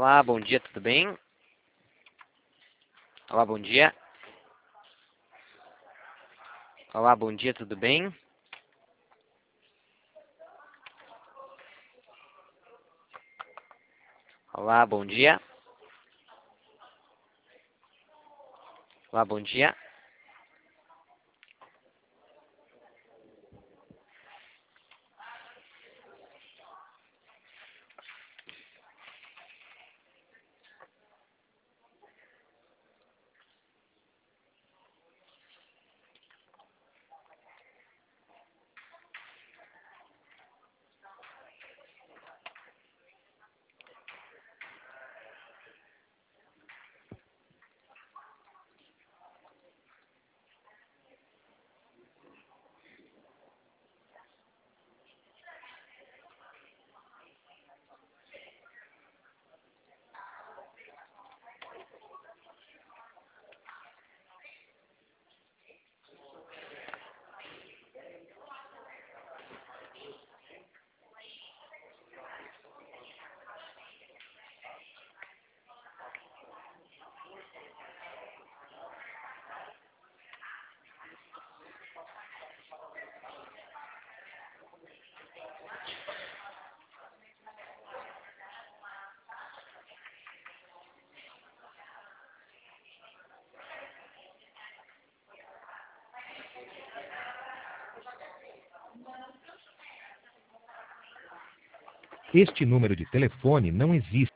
Olá, bom dia, tudo bem? Olá, bom dia. Olá, bom dia, tudo bem? Olá, bom dia. Olá, bom dia. Este número de telefone não existe.